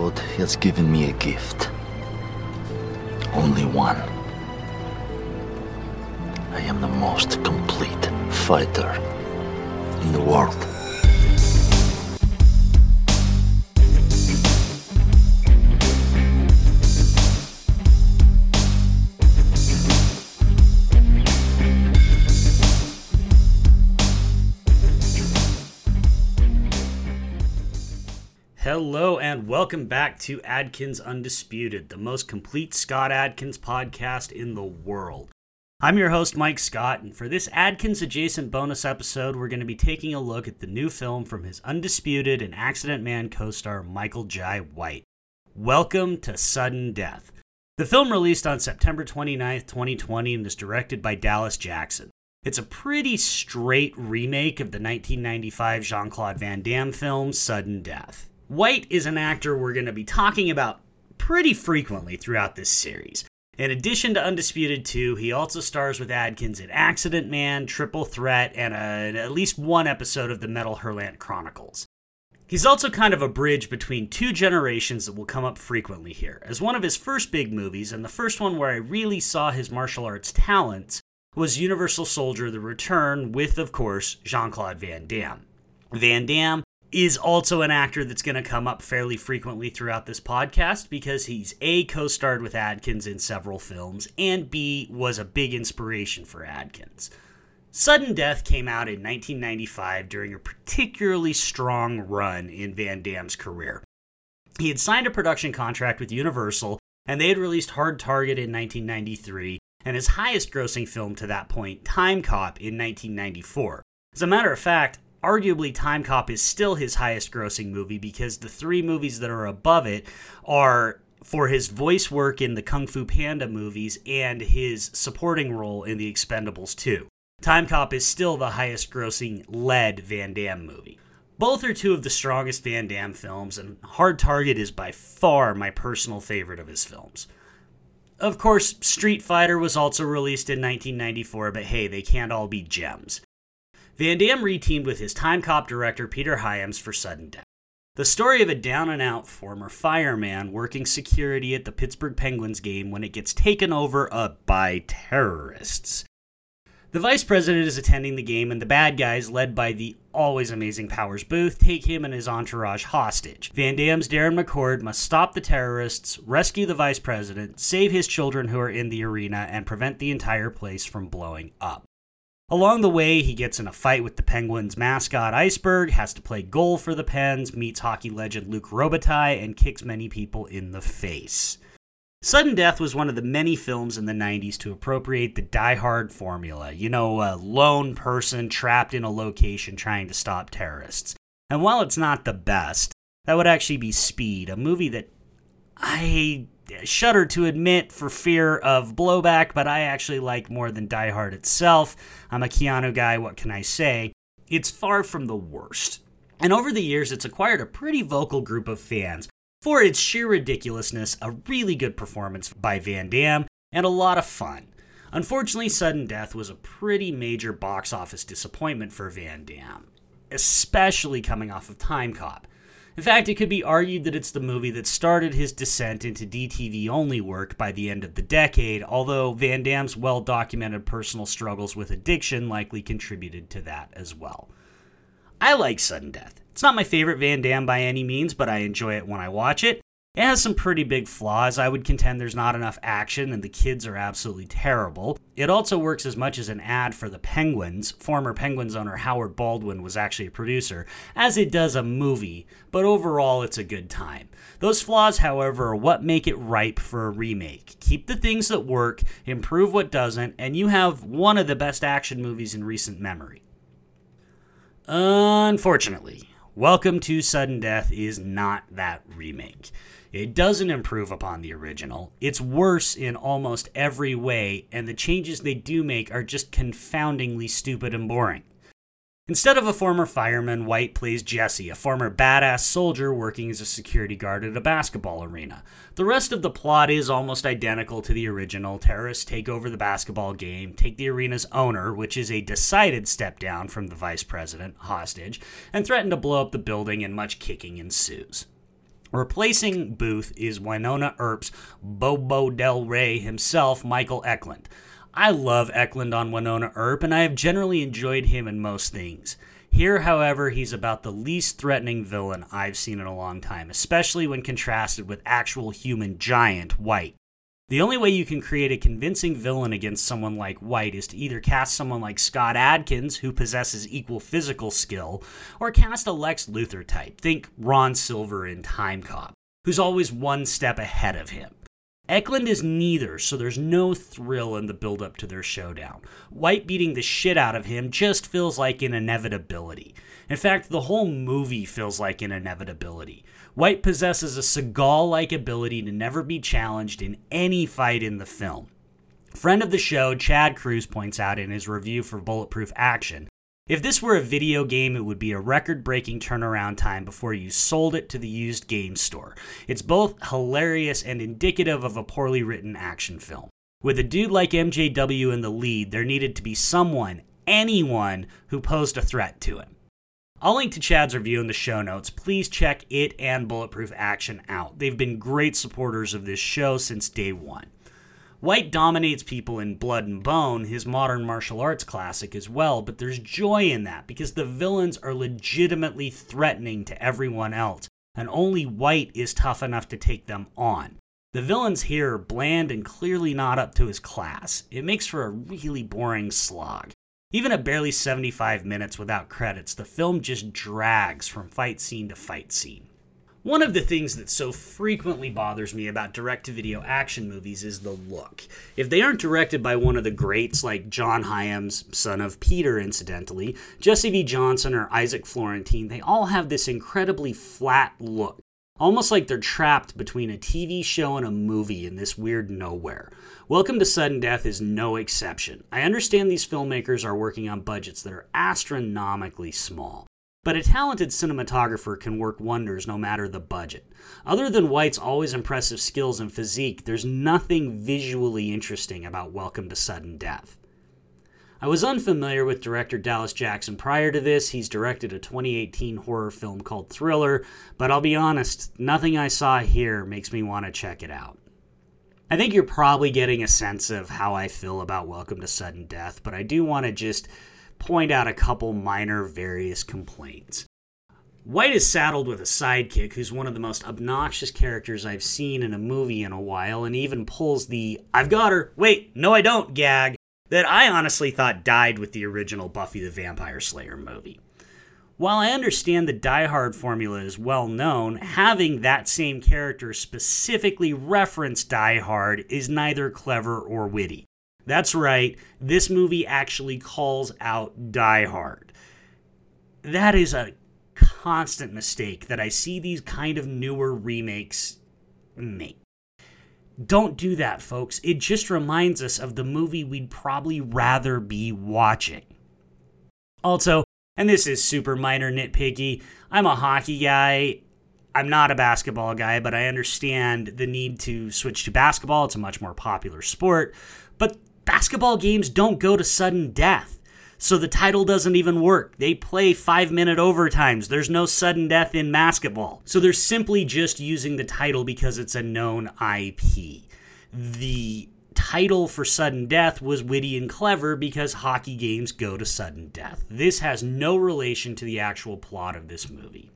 God has given me a gift. Only one. I am the most complete fighter in the world. Hello and welcome back to Adkins Undisputed, the most complete Scott Adkins podcast in the world. I'm your host, Mike Scott, and for this Adkins-adjacent bonus episode, we're going to be taking a look at the new film from his Undisputed and Accident Man co-star Michael Jai White. Welcome to Sudden Death. The film released on September 29th, 2020, and is directed by Dallas Jackson. It's a pretty straight remake of the 1995 Jean-Claude Van Damme film, Sudden Death. White is an actor we're going to be talking about pretty frequently throughout this series. In addition to Undisputed 2, he also stars with Adkins in Accident Man, Triple Threat, and at least one episode of the Metal Hurlant Chronicles. He's also kind of a bridge between two generations that will come up frequently here, as one of his first big movies, and the first one where I really saw his martial arts talents, was Universal Soldier: The Return with, of course, Jean-Claude Van Damme. Van Damme is also an actor that's going to come up fairly frequently throughout this podcast because he's A, co-starred with Adkins in several films, and B, was a big inspiration for Adkins. Sudden Death came out in 1995 during a particularly strong run in Van Damme's career. He had signed a production contract with Universal, and they had released Hard Target in 1993, and his highest-grossing film to that point, Time Cop, in 1994. As a matter of fact, arguably, Time Cop is still his highest-grossing movie because the three movies that are above it are for his voice work in the Kung Fu Panda movies and his supporting role in The Expendables 2. Time Cop is still the highest-grossing lead Van Damme movie. Both are two of the strongest Van Damme films, and Hard Target is by far my personal favorite of his films. Of course, Street Fighter was also released in 1994, but hey, they can't all be gems. Van Damme reteamed with his Time Cop director Peter Hyams for Sudden Death. The story of a down-and-out former fireman working security at the Pittsburgh Penguins game when it gets taken over by terrorists. The vice president is attending the game, and the bad guys, led by the always amazing Powers Booth, take him and his entourage hostage. Van Damme's Darren McCord must stop the terrorists, rescue the vice president, save his children who are in the arena, and prevent the entire place from blowing up. Along the way, he gets in a fight with the Penguins' mascot Iceberg, has to play goal for the Pens, meets hockey legend Luc Robitaille, and kicks many people in the face. Sudden Death was one of the many films in the 90s to appropriate the Die Hard formula. You know, a lone person trapped in a location trying to stop terrorists. And while it's not the best, that would actually be Speed, a movie that I shudder to admit for fear of blowback, but I actually like more than Die Hard itself. I'm a Keanu guy, what can I say? It's far from the worst. And over the years, it's acquired a pretty vocal group of fans for its sheer ridiculousness, a really good performance by Van Damme, and a lot of fun. Unfortunately, Sudden Death was a pretty major box office disappointment for Van Damme, especially coming off of Time Cop. In fact, it could be argued that it's the movie that started his descent into DTV-only work by the end of the decade, although Van Damme's well-documented personal struggles with addiction likely contributed to that as well. I like Sudden Death. It's not my favorite Van Damme by any means, but I enjoy it when I watch it. It has some pretty big flaws. I would contend there's not enough action, and the kids are absolutely terrible. It also works as much as an ad for the Penguins. Former Penguins owner Howard Baldwin was actually a producer, as it does a movie, but overall it's a good time. Those flaws, however, are what make it ripe for a remake. Keep the things that work, improve what doesn't, and you have one of the best action movies in recent memory. Unfortunately, Welcome to Sudden Death is not that remake. It doesn't improve upon the original. It's worse in almost every way, and the changes they do make are just confoundingly stupid and boring. Instead of a former fireman, White plays Jesse, a former badass soldier working as a security guard at a basketball arena. The rest of the plot is almost identical to the original. Terrorists take over the basketball game, take the arena's owner, which is a decided step down from the vice president, hostage, and threaten to blow up the building, and much kicking ensues. Replacing Booth is Wynonna Earp's Bobo Del Rey himself, Michael Eklund. I love Eklund on Wynonna Earp, and I have generally enjoyed him in most things. Here, however, he's about the least threatening villain I've seen in a long time, especially when contrasted with actual human giant White. The only way you can create a convincing villain against someone like White is to either cast someone like Scott Adkins, who possesses equal physical skill, or cast a Lex Luthor type, think Ron Silver in Time Cop, who's always one step ahead of him. Eklund is neither, so there's no thrill in the build-up to their showdown. White beating the shit out of him just feels like an inevitability. In fact, the whole movie feels like an inevitability. White possesses a Seagal-like ability to never be challenged in any fight in the film. Friend of the show, Chad Cruz, points out in his review for Bulletproof Action, if this were a video game, it would be a record-breaking turnaround time before you sold it to the used game store. It's both hilarious and indicative of a poorly written action film. With a dude like MJW in the lead, there needed to be someone, anyone, who posed a threat to him. I'll link to Chad's review in the show notes. Please check it and Bulletproof Action out. They've been great supporters of this show since day one. White dominates people in Blood and Bone, his modern martial arts classic as well, but there's joy in that because the villains are legitimately threatening to everyone else, and only White is tough enough to take them on. The villains here are bland and clearly not up to his class. It makes for a really boring slog. Even at barely 75 minutes without credits, the film just drags from fight scene to fight scene. One of the things that so frequently bothers me about direct-to-video action movies is the look. If they aren't directed by one of the greats like John Hyams, son of Peter incidentally, Jesse V. Johnson, or Isaac Florentine, they all have this incredibly flat look. Almost like they're trapped between a TV show and a movie in this weird nowhere. Welcome to Sudden Death is no exception. I understand these filmmakers are working on budgets that are astronomically small. But a talented cinematographer can work wonders no matter the budget. Other than White's always impressive skills and physique, there's nothing visually interesting about Welcome to Sudden Death. I was unfamiliar with director Dallas Jackson prior to this. He's directed a 2018 horror film called Thriller, but I'll be honest, nothing I saw here makes me want to check it out. I think you're probably getting a sense of how I feel about Welcome to Sudden Death, but I do want to just point out a couple minor various complaints. White is saddled with a sidekick who's one of the most obnoxious characters I've seen in a movie in a while, and even pulls the "I've got her, wait, no I don't" gag that I honestly thought died with the original Buffy the Vampire Slayer movie. While I understand the Die Hard formula is well known, having that same character specifically reference Die Hard is neither clever or witty. That's right, this movie actually calls out Die Hard. That is a constant mistake that I see these kind of newer remakes make. Don't do that, folks. It just reminds us of the movie we'd probably rather be watching. Also, and this is super minor nitpicky, I'm a hockey guy. I'm not a basketball guy, but I understand the need to switch to basketball. It's a much more popular sport. But basketball games don't go to sudden death, so the title doesn't even work. They play 5-minute overtimes. There's no sudden death in basketball. So they're simply just using the title because it's a known IP. The title for sudden death was witty and clever because hockey games go to sudden death. This has no relation to the actual plot of this movie.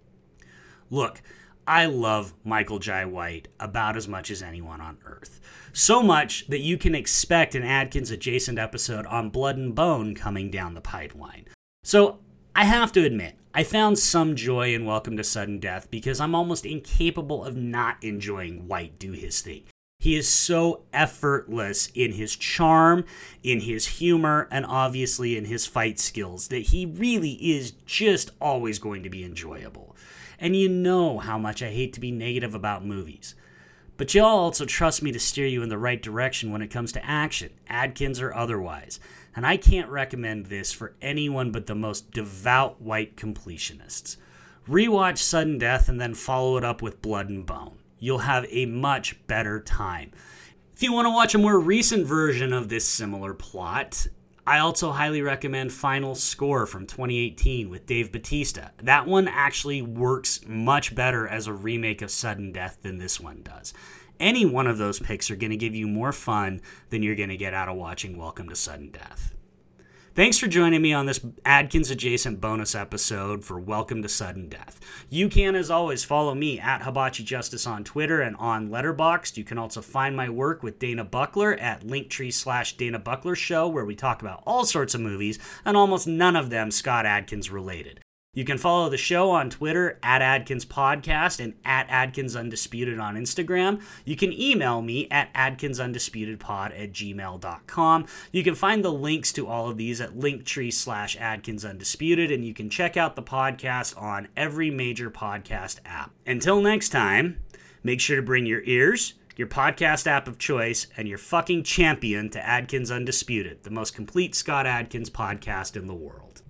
Look, I love Michael Jai White about as much as anyone on earth. So much that you can expect an Adkins adjacent episode on Blood and Bone coming down the pipeline. So I have to admit, I found some joy in Welcome to Sudden Death because I'm almost incapable of not enjoying White do his thing. He is so effortless in his charm, in his humor, and obviously in his fight skills that he really is just always going to be enjoyable. And you know how much I hate to be negative about movies. But y'all also trust me to steer you in the right direction when it comes to action, Adkins or otherwise. And I can't recommend this for anyone but the most devout White completionists. Rewatch Sudden Death and then follow it up with Blood and Bone. You'll have a much better time. If you want to watch a more recent version of this similar plot, I also highly recommend Final Score from 2018 with Dave Bautista. That one actually works much better as a remake of Sudden Death than this one does. Any one of those picks are going to give you more fun than you're going to get out of watching Welcome to Sudden Death. Thanks for joining me on this Adkins Adjacent bonus episode for Welcome to Sudden Death. You can, as always, follow me at Hibachi Justice on Twitter and on Letterboxd. You can also find my work with Dana Buckler at Linktree/Dana Buckler Show, where we talk about all sorts of movies, and almost none of them Scott Adkins related. You can follow the show on Twitter at Adkins Podcast and at Adkins Undisputed on Instagram. You can email me at adkinsundisputedpod@gmail.com. You can find the links to all of these at Linktree/Adkins Undisputed, and you can check out the podcast on every major podcast app. Until next time, make sure to bring your ears, your podcast app of choice, and your fucking champion to Adkins Undisputed, the most complete Scott Adkins podcast in the world.